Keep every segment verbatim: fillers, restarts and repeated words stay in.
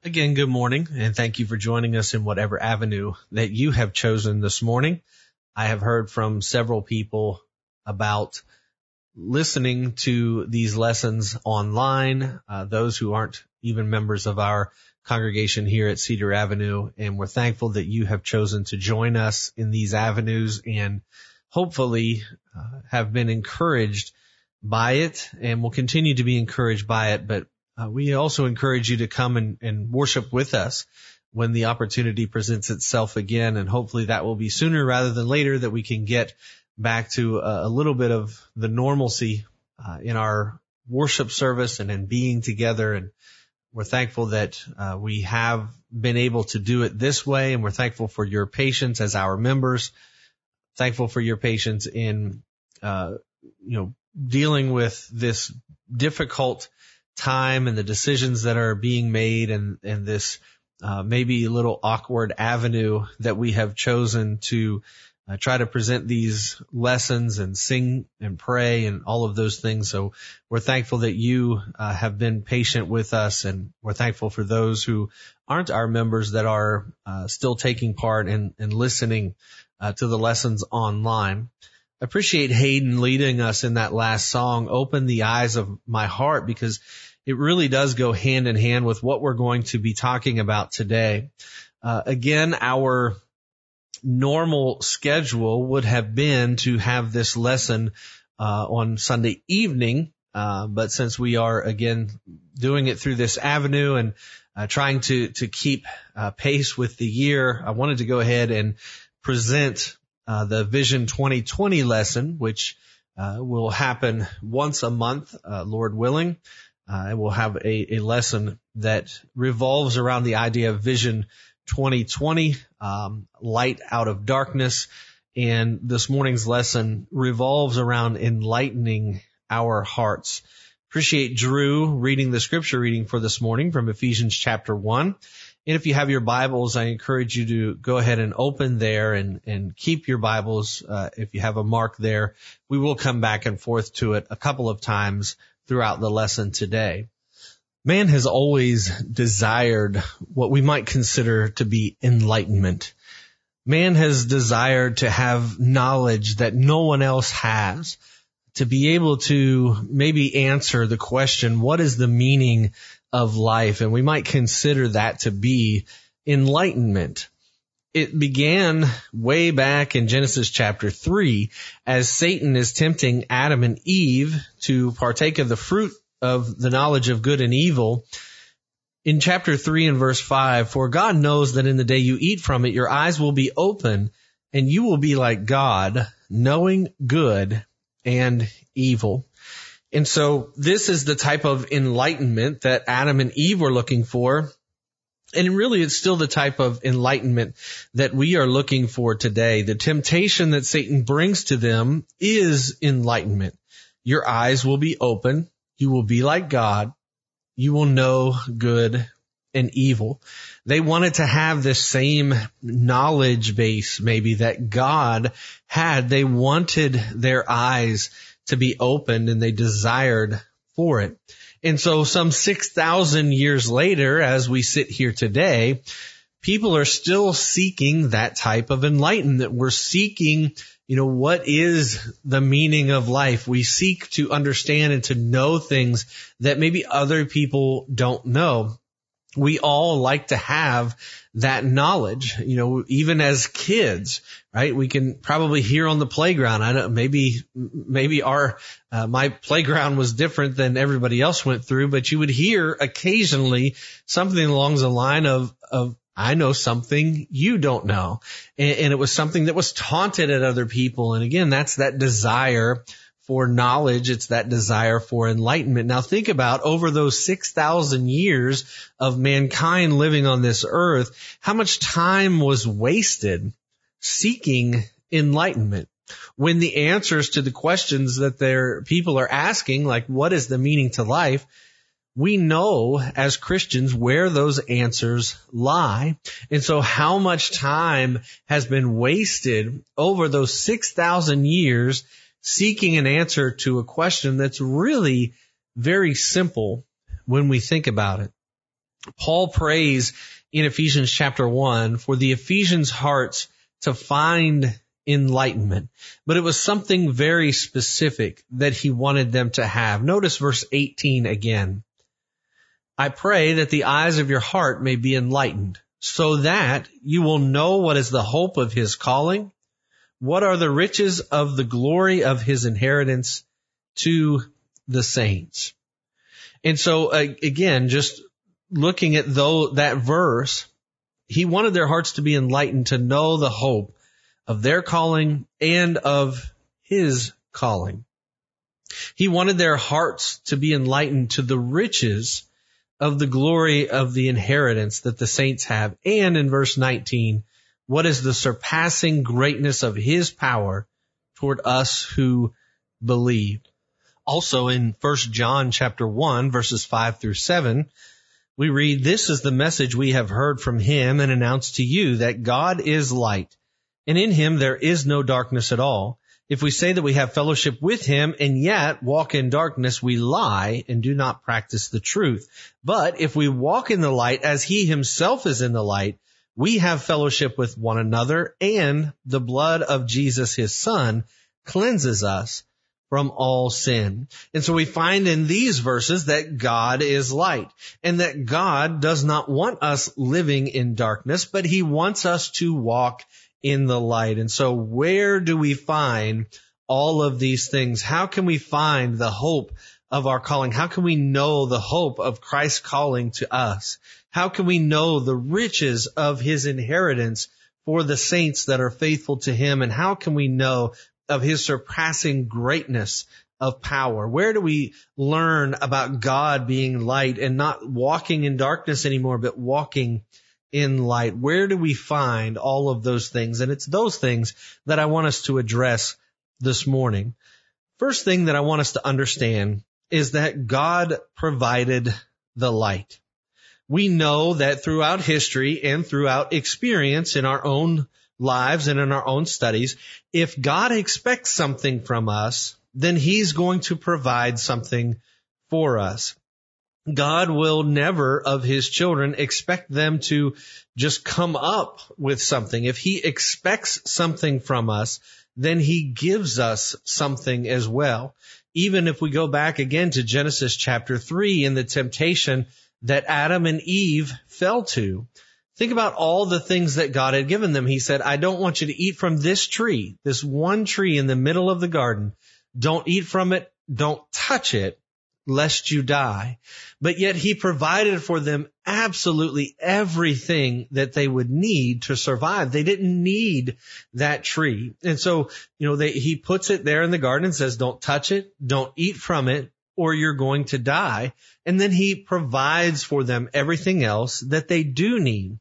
Again, good morning, and thank you for joining us in whatever avenue that you have chosen this morning. I have heard from several people about listening to these lessons online, uh, those who aren't even members of our congregation here at Cedar Avenue, and we're thankful that you have chosen to join us in these avenues and hopefully uh, have been encouraged by it and will continue to be encouraged by it, but Uh, we also encourage you to come and, and worship with us when the opportunity presents itself again, and hopefully that will be sooner rather than later, that we can get back to a, a little bit of the normalcy uh, in our worship service and in being together. And we're thankful that uh, we have been able to do it this way, and we're thankful for your patience as our members, thankful for your patience in uh, you know dealing with this difficult time and the decisions that are being made, and, and this uh, maybe a little awkward avenue that we have chosen to uh, try to present these lessons and sing and pray and all of those things. So we're thankful that you uh, have been patient with us, and we're thankful for those who aren't our members that are uh, still taking part and, and listening uh, to the lessons online. I appreciate Hayden leading us in that last song, Open the Eyes of My Heart, because it really does go hand in hand with what we're going to be talking about today. Uh, again, our normal schedule would have been to have this lesson uh, on Sunday evening, uh, but since we are, again, doing it through this avenue and uh, trying to, to keep uh, pace with the year, I wanted to go ahead and present Uh, the Vision twenty twenty lesson, which uh, will happen once a month, uh, Lord willing. Uh, and we'll have a, a lesson that revolves around the idea of Vision twenty twenty, um, light out of darkness. And this morning's lesson revolves around enlightening our hearts. Appreciate Drew reading the scripture reading for this morning from Ephesians chapter one. And if you have your Bibles, I encourage you to go ahead and open there and, and keep your Bibles. Uh, if you have a mark there, we will come back and forth to it a couple of times throughout the lesson today. Man has always desired what we might consider to be enlightenment. Man has desired to have knowledge that no one else has, to be able to maybe answer the question, what is the meaning of life? And we might consider that to be enlightenment. It began way back in Genesis chapter three as Satan is tempting Adam and Eve to partake of the fruit of the knowledge of good and evil. In chapter three and verse five, for God knows that in the day you eat from it, your eyes will be open and you will be like God, knowing good and evil. And so this is the type of enlightenment that Adam and Eve were looking for. And really, it's still the type of enlightenment that we are looking for today. The temptation that Satan brings to them is enlightenment. Your eyes will be open. You will be like God. You will know good and evil. They wanted to have this same knowledge base maybe that God had. They wanted their eyes to be opened, and they desired for it. And so some six thousand years later, as we sit here today, people are still seeking that type of enlightenment. We're seeking, you know, what is the meaning of life? We seek to understand and to know things that maybe other people don't know. We all like to have that knowledge, you know, even as kids, right? We can probably hear on the playground. I don't, maybe, maybe our, uh, my playground was different than everybody else went through, but you would hear occasionally something along the line of, of, I know something you don't know. And, and it was something that was taunted at other people. And again, that's that desire for knowledge. It's that desire for enlightenment. Now think about over those six thousand years of mankind living on this earth, how much time was wasted seeking enlightenment when the answers to the questions that their people are asking, like what is the meaning to life, we know as Christians where those answers lie. And so how much time has been wasted over those six thousand years seeking an answer to a question that's really very simple when we think about it. Paul prays in Ephesians chapter one for the Ephesians' hearts to find enlightenment, but it was something very specific that he wanted them to have. Notice verse eighteen again. I pray that the eyes of your heart may be enlightened, so that you will know what is the hope of his calling, what are the riches of the glory of his inheritance to the saints. And so uh, again, just looking at though that verse, he wanted their hearts to be enlightened, to know the hope of their calling and of his calling. He wanted their hearts to be enlightened to the riches of the glory of the inheritance that the saints have. And in verse nineteen, what is the surpassing greatness of his power toward us who believe? Also in First John chapter one, verses five through seven, we read, this is the message we have heard from him and announced to you, that God is light, and in him there is no darkness at all. If we say that we have fellowship with him and yet walk in darkness, we lie and do not practice the truth. But if we walk in the light as he himself is in the light, we have fellowship with one another, and the blood of Jesus, his son, cleanses us from all sin. And so we find in these verses that God is light, and that God does not want us living in darkness, but he wants us to walk in the light. And so where do we find all of these things? How can we find the hope of our calling? How can we know the hope of Christ's calling to us? How can we know the riches of his inheritance for the saints that are faithful to him? And how can we know of his surpassing greatness of power? Where do we learn about God being light and not walking in darkness anymore, but walking in light? Where do we find all of those things? And it's those things that I want us to address this morning. First thing that I want us to understand is that God provided the light. We know that throughout history and throughout experience in our own lives and in our own studies, if God expects something from us, then he's going to provide something for us. God will never of his children expect them to just come up with something. If he expects something from us, then he gives us something as well. Even if we go back again to Genesis chapter three and the temptation that Adam and Eve fell to. Think about all the things that God had given them. He said, I don't want you to eat from this tree, this one tree in the middle of the garden. Don't eat from it. Don't touch it, lest you die. But yet he provided for them absolutely everything that they would need to survive. They didn't need that tree. And so, you know, they, he puts it there in the garden and says, don't touch it, don't eat from it, or you're going to die. And then he provides for them everything else that they do need.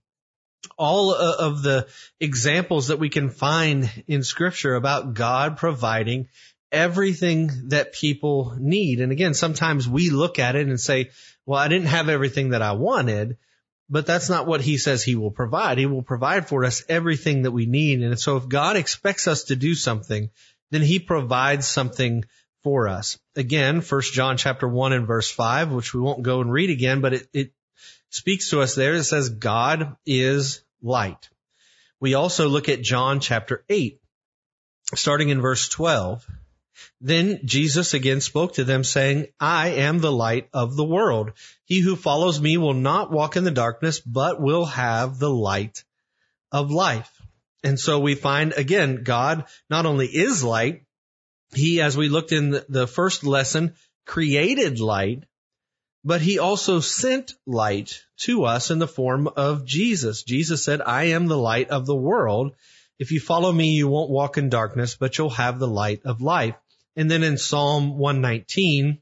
All of the examples that we can find in Scripture about God providing everything that people need. And again, sometimes we look at it and say, well, I didn't have everything that I wanted, but that's not what he says he will provide. He will provide for us everything that we need. And so if God expects us to do something, then he provides something for us. Again, First John chapter one and verse five, which we won't go and read again, but it, it speaks to us there. It says, God is light. We also look at John chapter eight, starting in verse twelve. Then Jesus again spoke to them, saying, I am the light of the world. He who follows me will not walk in the darkness, but will have the light of life. And so we find, again, God not only is light, he, as we looked in the first lesson, created light, but he also sent light to us in the form of Jesus. Jesus said, I am the light of the world. If you follow me, you won't walk in darkness, but you'll have the light of life. And then in Psalm one nineteen,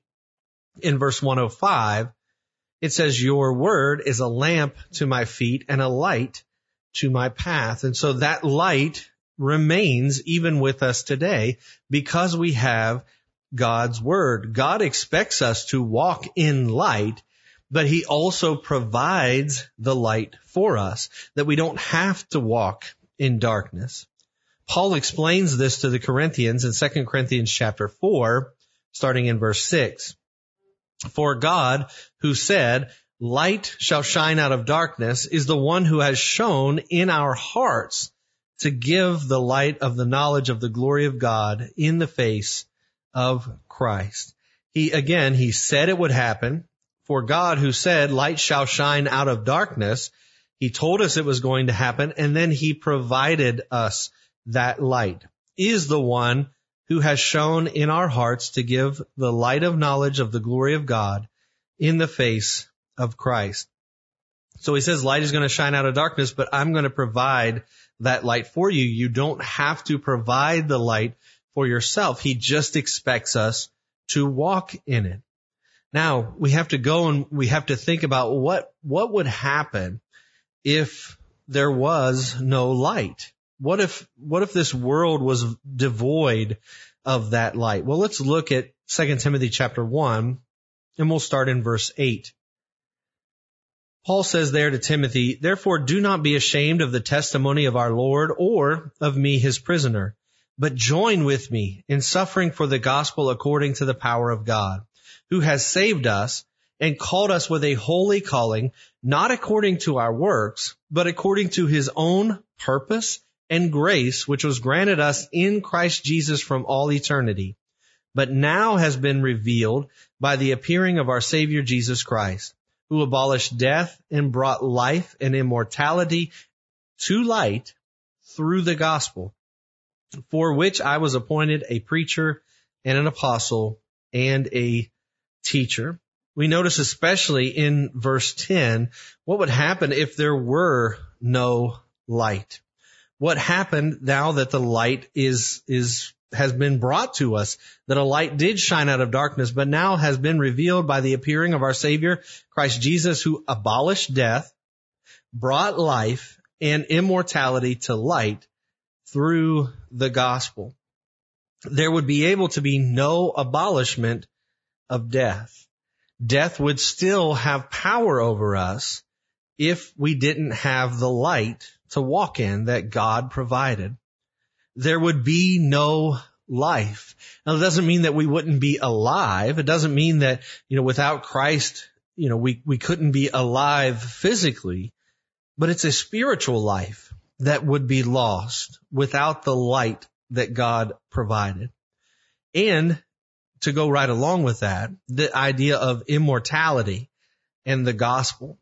in verse one oh five, it says, your word is a lamp to my feet and a light to my path. And so that light remains even with us today because we have God's word. God expects us to walk in light, but he also provides the light for us, that we don't have to walk in darkness. Paul explains this to the Corinthians in Second Corinthians chapter four, starting in verse six. For God, who said, light shall shine out of darkness is the one who has shone in our hearts to give the light of the knowledge of the glory of God in the face of Christ. He, again, he said it would happen. For God, who said, light shall shine out of darkness, he told us it was going to happen, and then he provided us that light, is the one who has shone in our hearts to give the light of knowledge of the glory of God in the face of Christ. So he says light is going to shine out of darkness, but I'm going to provide that light for you. You don't have to provide the light for yourself. He just expects us to walk in it. Now, we have to go and we have to think about what, what would happen if there was no light. What if, what if this world was devoid of that light? Well, let's look at Second Timothy chapter one, and we'll start in verse eight. Paul says there to Timothy, therefore do not be ashamed of the testimony of our Lord or of me, his prisoner, but join with me in suffering for the gospel according to the power of God, who has saved us and called us with a holy calling, not according to our works, but according to his own purpose and grace, which was granted us in Christ Jesus from all eternity, but now has been revealed by the appearing of our Savior Jesus Christ, who abolished death and brought life and immortality to light through the gospel, for which I was appointed a preacher and an apostle and a teacher. We notice especially in verse ten, what would happen if there were no light? What happened now that the light is, is, has been brought to us, that a light did shine out of darkness, but now has been revealed by the appearing of our Savior, Christ Jesus, who abolished death, brought life and immortality to light through the gospel. There would be able to be no abolishment of death. Death would still have power over us if we didn't have the light to walk in that God provided. There would be no life. Now, it doesn't mean that we wouldn't be alive. It doesn't mean that, you know, without Christ, you know, we, we couldn't be alive physically, but it's a spiritual life that would be lost without the light that God provided. And to go right along with that, the idea of immortality and the gospel.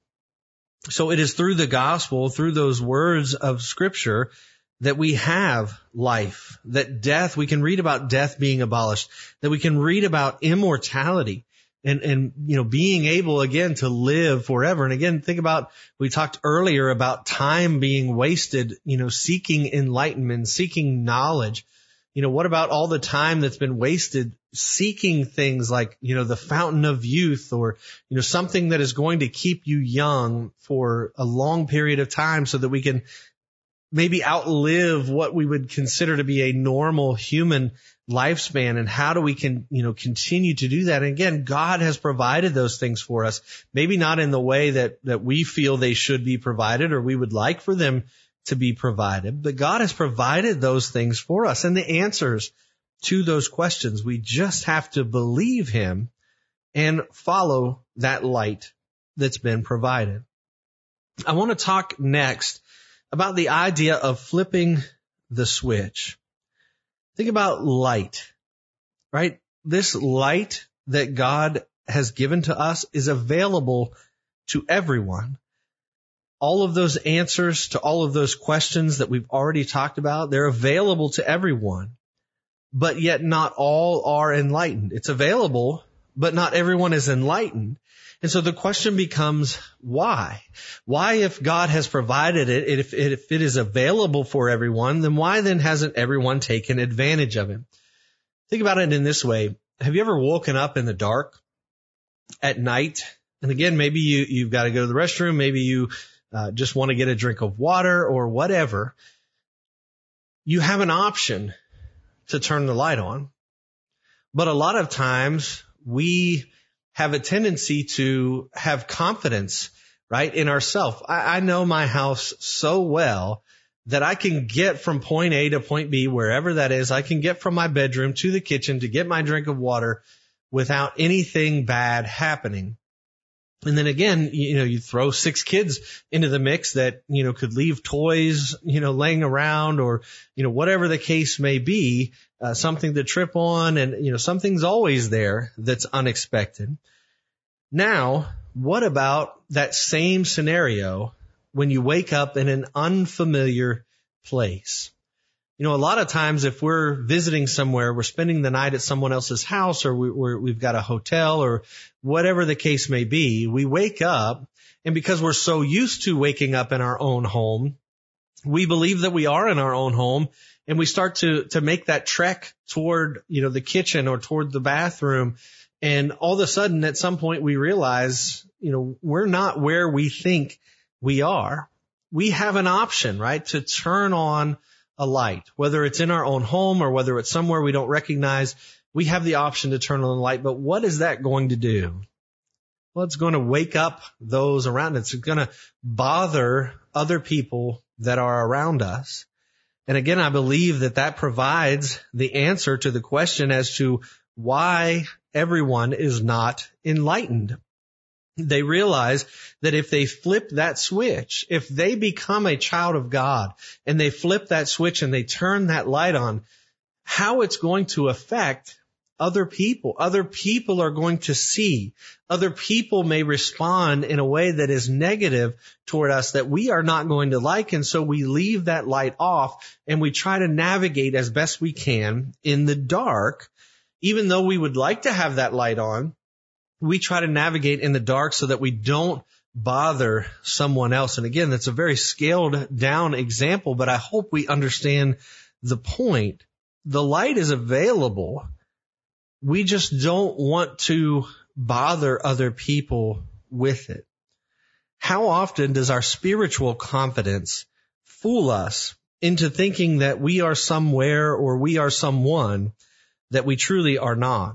So it is through the gospel, through those words of Scripture, that we have life, that death, we can read about death being abolished, that we can read about immortality and, and, you know, being able again to live forever. And again, think about, we talked earlier about time being wasted, you know, seeking enlightenment, seeking knowledge. You know, what about all the time that's been wasted seeking things like, you know, the fountain of youth, or, you know, something that is going to keep you young for a long period of time so that we can maybe outlive what we would consider to be a normal human lifespan. And how do we can, you know, continue to do that? And again, God has provided those things for us, maybe not in the way that, that we feel they should be provided or we would like for them to be provided, but God has provided those things for us and the answers to those questions. We just have to believe him and follow that light that's been provided. I want to talk next about the idea of flipping the switch. Think about light, right? This light that God has given to us is available to everyone. All of those answers to all of those questions that we've already talked about, they're available to everyone, but yet not all are enlightened. It's available, but not everyone is enlightened. And so the question becomes, why? Why, if God has provided it, if, if it is available for everyone, then why then hasn't everyone taken advantage of it? Think about it in this way. Have you ever woken up in the dark at night? And again, maybe you, you've got to go to the restroom. Maybe you uh, just want to get a drink of water or whatever. You have an option to turn the light on. But a lot of times we have a tendency to have confidence, right, in ourselves. I, I know my house so well that I can get from point A to point B, wherever that is. I can get from my bedroom to the kitchen to get my drink of water without anything bad happening. And then again, you know, you throw six kids into the mix that, you know, could leave toys, you know, laying around or, you know, whatever the case may be, uh, something to trip on. And, you know, something's always there that's unexpected. Now, what about that same scenario when you wake up in an unfamiliar place? You know, a lot of times if we're visiting somewhere, we're spending the night at someone else's house, or we, we're, we've got a hotel or whatever the case may be, we wake up, and because we're so used to waking up in our own home, we believe that we are in our own home, and we start to, to make that trek toward, you know, the kitchen or toward the bathroom. And all of a sudden, at some point, we realize, you know, we're not where we think we are. We have an option, right, to turn on a light, whether it's in our own home or whether it's somewhere we don't recognize. We have the option to turn on the light. But what is that going to do? Well, it's going to wake up those around us. It's going to bother other people that are around us. And again, I believe that that provides the answer to the question as to why everyone is not enlightened. They realize that if they flip that switch, if they become a child of God and they flip that switch and they turn that light on, how it's going to affect other people. Other people are going to see. Other people may respond in a way that is negative toward us that we are not going to like. And so we leave that light off and we try to navigate as best we can in the dark. Even though we would like to have that light on, we try to navigate in the dark so that we don't bother someone else. And again, that's a very scaled down example, but I hope we understand the point. The light is available. We just don't want to bother other people with it. How often does our spiritual confidence fool us into thinking that we are somewhere or we are someone that we truly are not?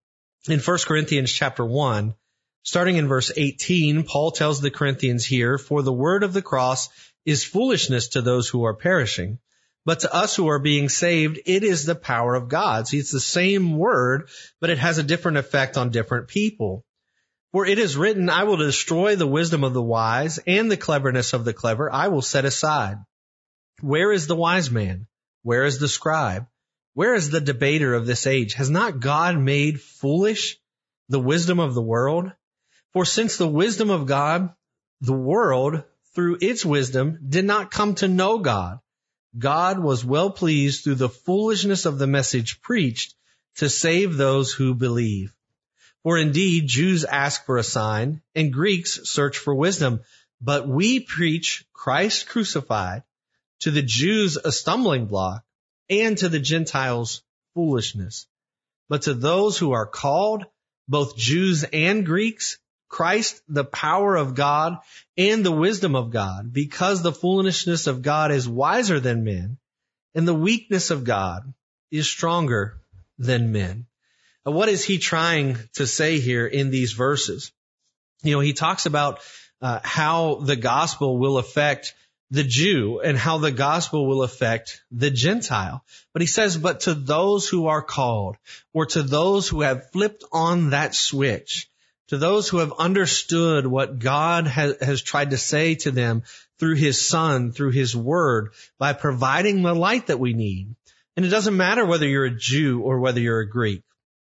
In First Corinthians chapter one, starting in verse eighteen, Paul tells the Corinthians here, "For the word of the cross is foolishness to those who are perishing, but to us who are being saved, it is the power of God." See, it's the same word, but it has a different effect on different people. "For it is written, I will destroy the wisdom of the wise, and the cleverness of the clever I will set aside. Where is the wise man? Where is the scribe? Where is the debater of this age? Has not God made foolish the wisdom of the world? For since the wisdom of God, the world, through its wisdom, did not come to know God, God was well pleased through the foolishness of the message preached to save those who believe. For indeed, Jews ask for a sign, and Greeks search for wisdom, but we preach Christ crucified, to the Jews a stumbling block, and to the Gentiles foolishness. But to those who are called, both Jews and Greeks, Christ, the power of God and the wisdom of God, because the foolishness of God is wiser than men, and the weakness of God is stronger than men." Now, what is he trying to say here in these verses? You know, he talks about uh, how the gospel will affect the Jew and how the gospel will affect the Gentile. But he says, but to those who are called, or to those who have flipped on that switch, to those who have understood what God has, has tried to say to them through his Son, through his word, by providing the light that we need. And it doesn't matter whether you're a Jew or whether you're a Greek.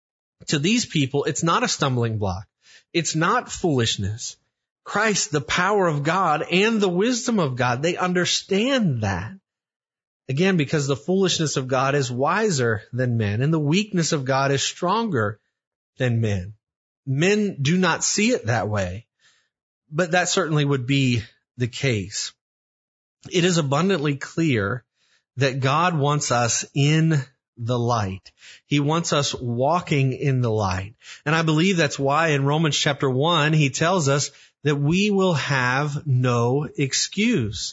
To these people, it's not a stumbling block. It's not foolishness. Christ, the power of God and the wisdom of God, they understand that. Again, because the foolishness of God is wiser than men, and the weakness of God is stronger than men. Men do not see it that way, but that certainly would be the case. It is abundantly clear that God wants us in the light. He wants us walking in the light. And I believe that's why in Romans chapter one, he tells us that we will have no excuse.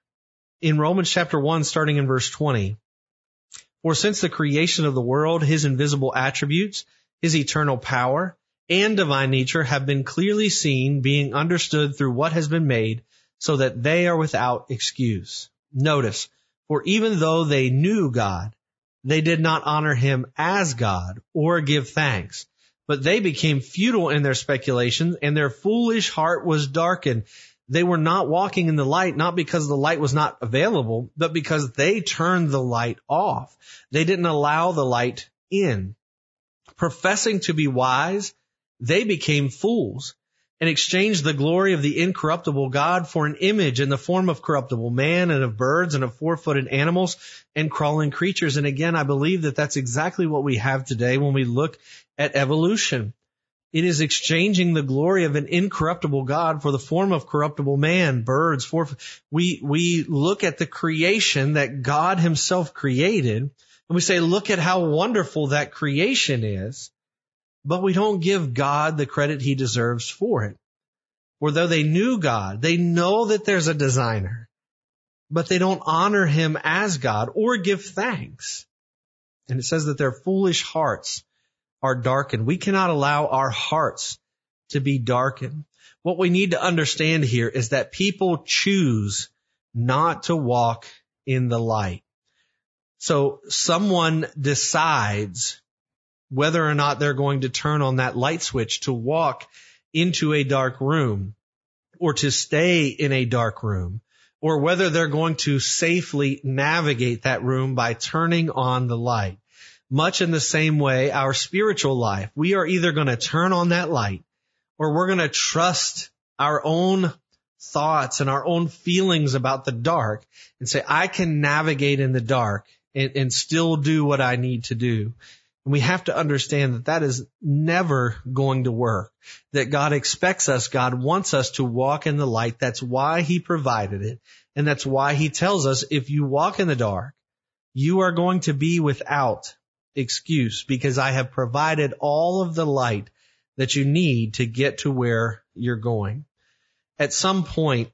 In Romans chapter one, starting in verse twenty, "For since the creation of the world, his invisible attributes, his eternal power, and divine nature have been clearly seen, being understood through what has been made, so that they are without excuse." Notice, "For even though they knew God, they did not honor him as God or give thanks, but they became futile in their speculations, and their foolish heart was darkened. They were not walking in the light, not because the light was not available, but because they turned the light off. They didn't allow the light in. Professing to be wise, they became fools and exchanged the glory of the incorruptible God for an image in the form of corruptible man and of birds and of four-footed animals and crawling creatures. And again, I believe that that's exactly what we have today when we look at evolution. It is exchanging the glory of an incorruptible God for the form of corruptible man, birds, four. We, we look at the creation that God himself created, and we say, look at how wonderful that creation is, but we don't give God the credit he deserves for it. For though they knew God, they know that there's a designer, but they don't honor him as God or give thanks. And it says that their foolish hearts are darkened. We cannot allow our hearts to be darkened. What we need to understand here is that people choose not to walk in the light. So someone decides whether or not they're going to turn on that light switch to walk into a dark room or to stay in a dark room, or whether they're going to safely navigate that room by turning on the light. Much in the same way, our spiritual life, we are either going to turn on that light or we're going to trust our own thoughts and our own feelings about the dark and say, I can navigate in the dark and, and still do what I need to do. And we have to understand that that is never going to work, that God expects us, God wants us to walk in the light. That's why he provided it. And that's why he tells us, if you walk in the dark, you are going to be without excuse, because I have provided all of the light that you need to get to where you're going. At some point,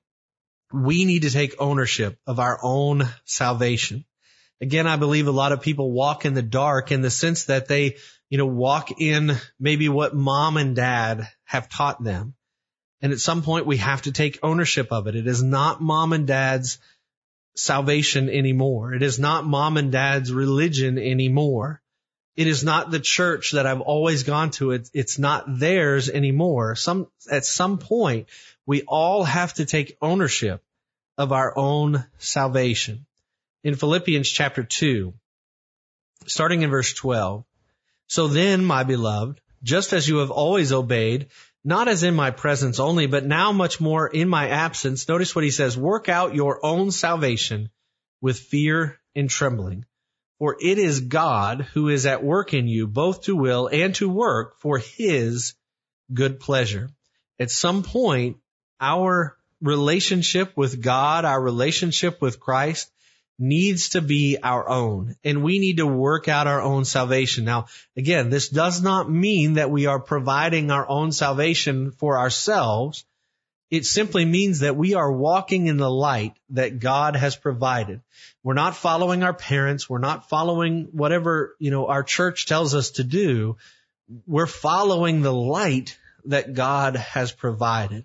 we need to take ownership of our own salvation. Again, I believe a lot of people walk in the dark in the sense that they, you know, walk in maybe what mom and dad have taught them. And at some point, we have to take ownership of it. It is not mom and dad's salvation anymore. It is not mom and dad's religion anymore. It is not the church that I've always gone to. It, it's not theirs anymore. Some, at some point, we all have to take ownership of our own salvation. In Philippians chapter two, starting in verse twelve, so then, my beloved, just as you have always obeyed, not as in my presence only, but now much more in my absence, notice what he says, work out your own salvation with fear and trembling. For it is God who is at work in you, both to will and to work for his good pleasure. At some point, our relationship with God, our relationship with Christ, needs to be our own, and we need to work out our own salvation. Now, again, this does not mean that we are providing our own salvation for ourselves. It simply means that we are walking in the light that God has provided. We're not following our parents. We're not following whatever, you know, our church tells us to do. We're following the light that God has provided.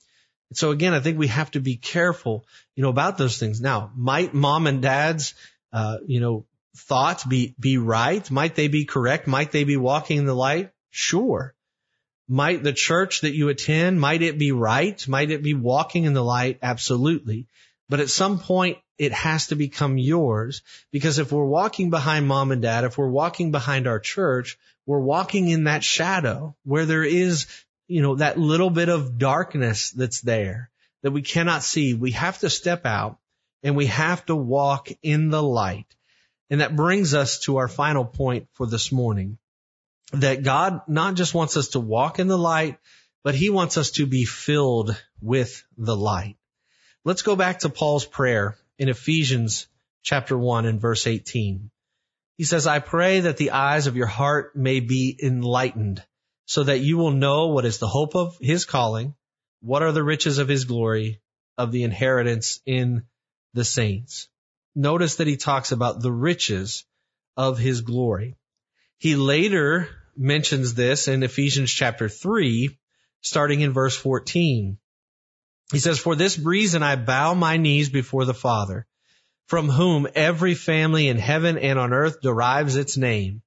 So again, I think we have to be careful, you know, about those things. Now, might mom and dad's, uh, you know, thoughts be, be right? Might they be correct? Might they be walking in the light? Sure. Might the church that you attend, might it be right? Might it be walking in the light? Absolutely. But at some point, it has to become yours, because if we're walking behind mom and dad, if we're walking behind our church, we're walking in that shadow where there is, you know, that little bit of darkness that's there that we cannot see. We have to step out and we have to walk in the light. And that brings us to our final point for this morning, that God not just wants us to walk in the light, but he wants us to be filled with the light. Let's go back to Paul's prayer in Ephesians chapter one and verse eighteen. He says, I pray that the eyes of your heart may be enlightened, so that you will know what is the hope of his calling, what are the riches of his glory, of the inheritance in the saints. Notice that he talks about the riches of his glory. He later mentions this in Ephesians chapter three, starting in verse fourteen. He says, for this reason I bow my knees before the Father, from whom every family in heaven and on earth derives its name,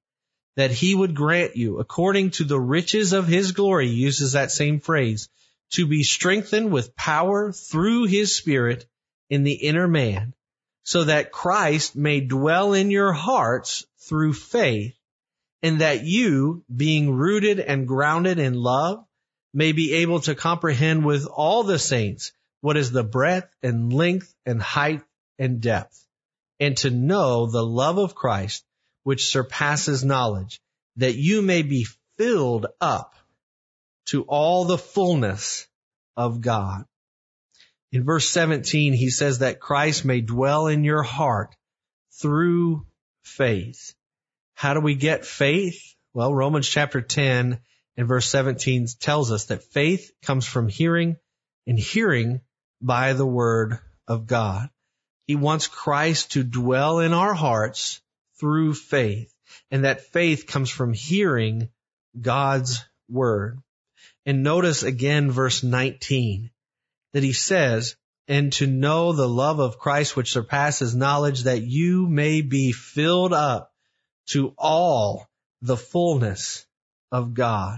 that he would grant you, according to the riches of his glory, he uses that same phrase, to be strengthened with power through his Spirit in the inner man, so that Christ may dwell in your hearts through faith, and that you, being rooted and grounded in love, may be able to comprehend with all the saints what is the breadth and length and height and depth, and to know the love of Christ, which surpasses knowledge, that you may be filled up to all the fullness of God. In verse seventeen, he says that Christ may dwell in your heart through faith. How do we get faith? Well, Romans chapter ten and verse seventeen tells us that faith comes from hearing, and hearing by the word of God. He wants Christ to dwell in our hearts through faith, and that faith comes from hearing God's word. And notice again verse nineteen, that he says, and to know the love of Christ which surpasses knowledge, that you may be filled up to all the fullness of God.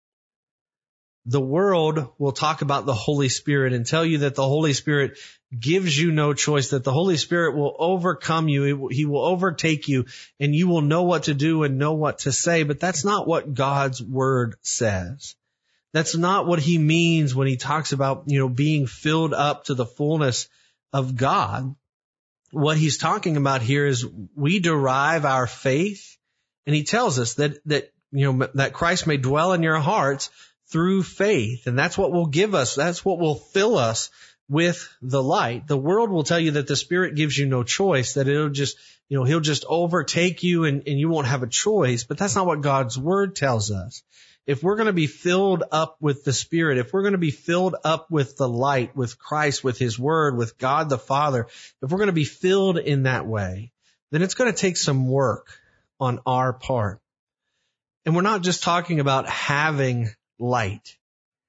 The world will talk about the Holy Spirit and tell you that the Holy Spirit gives you no choice, that the Holy Spirit will overcome you, he will overtake you, and you will know what to do and know what to say. But that's not what God's word says. That's not what he means when he talks about, you know, being filled up to the fullness of God. What he's talking about here is we derive our faith, and he tells us that, that, you know, that Christ may dwell in your hearts through faith. And that's what will give us, that's what will fill us with the light. The world will tell you that the Spirit gives you no choice, that it'll just, you know, he'll just overtake you and, and you won't have a choice. But that's not what God's word tells us. If we're going to be filled up with the Spirit, if we're going to be filled up with the light, with Christ, with his word, with God the Father, if we're going to be filled in that way, then it's going to take some work on our part. And we're not just talking about having light.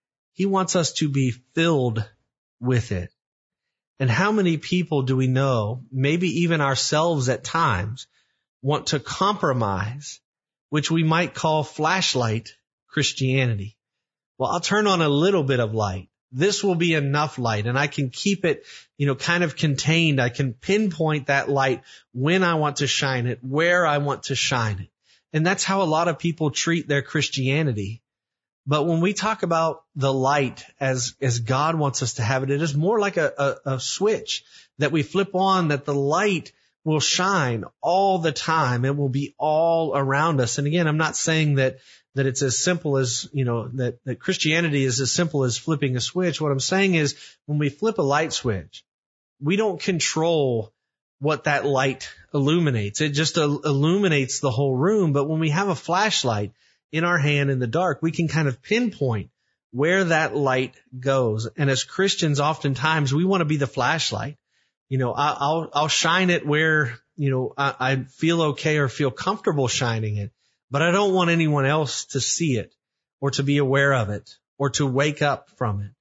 He wants us to be filled with it. And how many people do we know, maybe even ourselves at times, want to compromise, which we might call flashlight Christianity? Well, I'll turn on a little bit of light. This will be enough light, and I can keep it, you know, kind of contained. I can pinpoint that light when I want to shine it, where I want to shine it. And that's how a lot of people treat their Christianity. But when we talk about the light as, as God wants us to have it, it is more like a, a, a switch that we flip on, that the light will shine all the time. It will be all around us. And again, I'm not saying that, that it's as simple as, you know, that, that Christianity is as simple as flipping a switch. What I'm saying is when we flip a light switch, we don't control what that light illuminates. It just il- illuminates the whole room. But when we have a flashlight in our hand in the dark, we can kind of pinpoint where that light goes. And as Christians, oftentimes we want to be the flashlight. You know, I, I'll, I'll shine it where, you know, I, I feel okay or feel comfortable shining it, but I don't want anyone else to see it or to be aware of it or to wake up from it.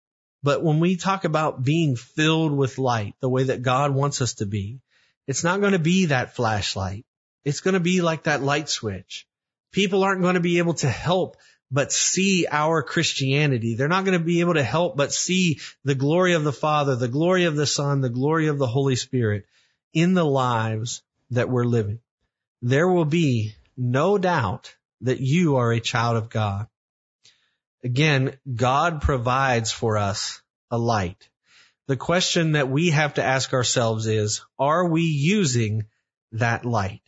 But when we talk about being filled with light, the way that God wants us to be, it's not going to be that flashlight. It's going to be like that light switch. People aren't going to be able to help but see our Christianity. They're not going to be able to help but see the glory of the Father, the glory of the Son, the glory of the Holy Spirit in the lives that we're living. There will be no doubt that you are a child of God. Again, God provides for us a light. The question that we have to ask ourselves is, are we using that light?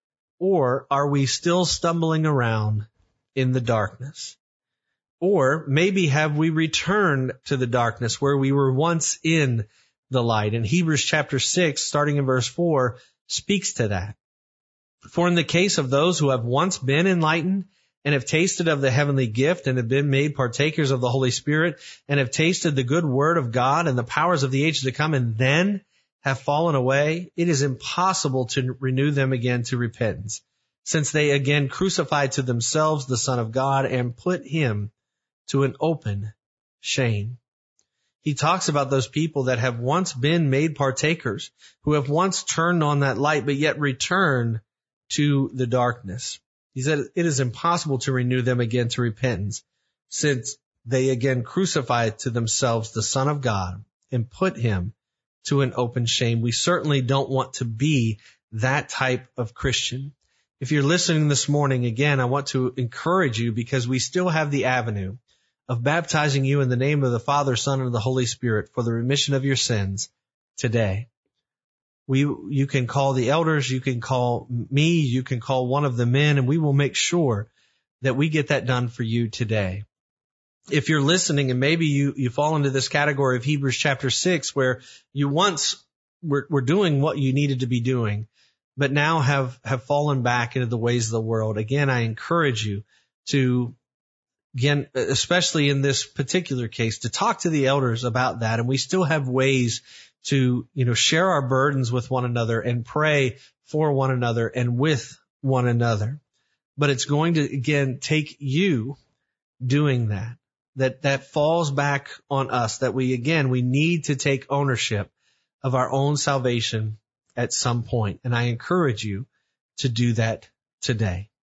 Or are we still stumbling around in the darkness? Or maybe have we returned to the darkness where we were once in the light? And Hebrews chapter six, starting in verse four, speaks to that. For in the case of those who have once been enlightened and have tasted of the heavenly gift and have been made partakers of the Holy Spirit and have tasted the good word of God and the powers of the age to come and then have fallen away, it is impossible to renew them again to repentance, since they again crucified to themselves the Son of God and put him to an open shame. He talks about those people that have once been made partakers, who have once turned on that light, but yet return to the darkness. He said, it is impossible to renew them again to repentance, since they again crucified to themselves the Son of God and put him to an open shame. We certainly don't want to be that type of Christian. If you're listening this morning, again, I want to encourage you, because we still have the avenue of baptizing you in the name of the Father, Son, and the Holy Spirit for the remission of your sins today. We, you can call the elders, you can call me, you can call one of the men, and we will make sure that we get that done for you today. If you're listening and maybe you, you fall into this category of Hebrews chapter six, where you once were, were doing what you needed to be doing, but now have, have fallen back into the ways of the world. Again, I encourage you to, again, especially in this particular case, to talk to the elders about that. And we still have ways to, you know, share our burdens with one another and pray for one another and with one another. But it's going to, again, take you doing that. That, that falls back on us, that we, again, we need to take ownership of our own salvation at some point. And I encourage you to do that today.